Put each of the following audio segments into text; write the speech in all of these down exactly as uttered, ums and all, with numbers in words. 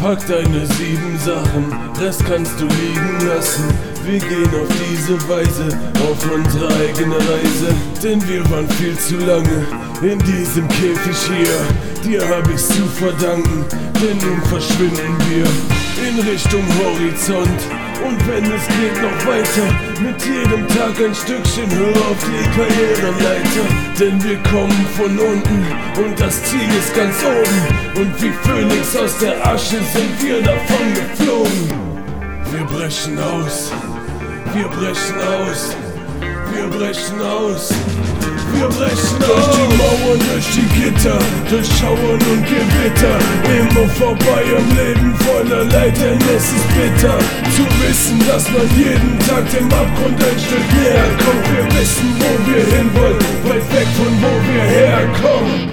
Pack deine sieben Sachen, Rest kannst du liegen lassen. Wir gehen auf diese Weise auf unsere eigene Reise, denn wir waren viel zu lange in diesem Käfig hier. Dir hab ich's zu verdanken, denn nun verschwinden wir in Richtung Horizont. Und wenn es geht noch weiter, mit jedem Tag ein Stückchen höher auf die Karriereleiter. Denn wir kommen von unten und das Ziel ist ganz oben. Und wie Phönix aus der Asche sind wir davon geflogen. Wir brechen aus, wir brechen aus, wir brechen aus. Wir brechen durch die Mauern, durch die Gitter, durch Schauern und Gewitter. Immer vorbei am Leben voller Leid, denn es ist bitter zu wissen, dass man jeden Tag dem Abgrund ein Stück näher kommt. Wir wissen, wo wir hinwollen, weit weg von wo wir herkommen.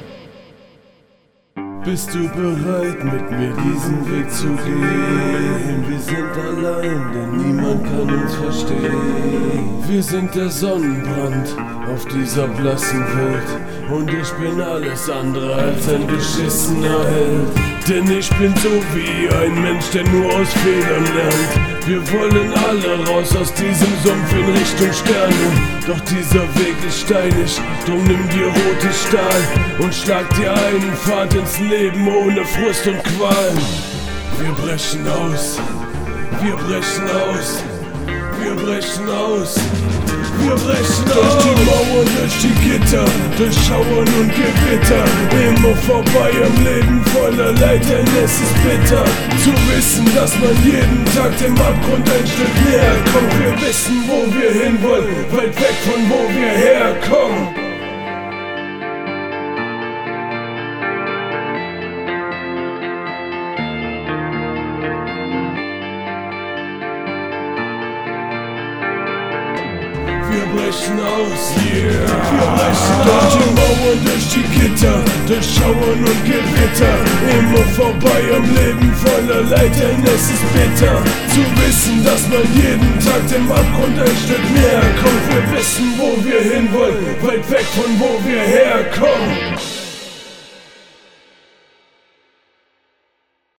Bist du bereit, mit mir diesen Weg zu gehen? Wir sind allein, denn niemand kann uns verstehen. Wir sind der Sonnenbrand auf dieser blassen Welt. Und ich bin alles andere als ein beschissener Held. Denn ich bin so wie ein Mensch, der nur aus Fehlern lernt. Wir wollen alle raus aus diesem Sumpf in Richtung Sterne. Doch dieser Weg ist steinig, drum nimm dir rotes Stahl und schlag dir einen Pfad ins Leben ohne Frust und Qualen. Wir brechen aus, wir brechen aus, wir brechen aus. Wir brechen durch die Mauern, durch die Gitter, durch Schauern und Gewitter. Immer vorbei am Leben voller Leid, denn es ist bitter zu wissen, dass man jeden Tag dem Abgrund ein Stück näher kommt. Wir wissen, wo wir hinwollen, weit weg von wo wir herkommen. Wir brechen aus, yeah. Wir brechen durch die Mauern, durch die Gitter, durch Schauern und Gewitter. Immer vorbei am Leben voller Leid, denn es ist bitter zu wissen, dass man jeden Tag dem Abgrund ein Stück näher kommt. Wir wissen, wo wir hinwollen, weit weg von wo wir herkommen.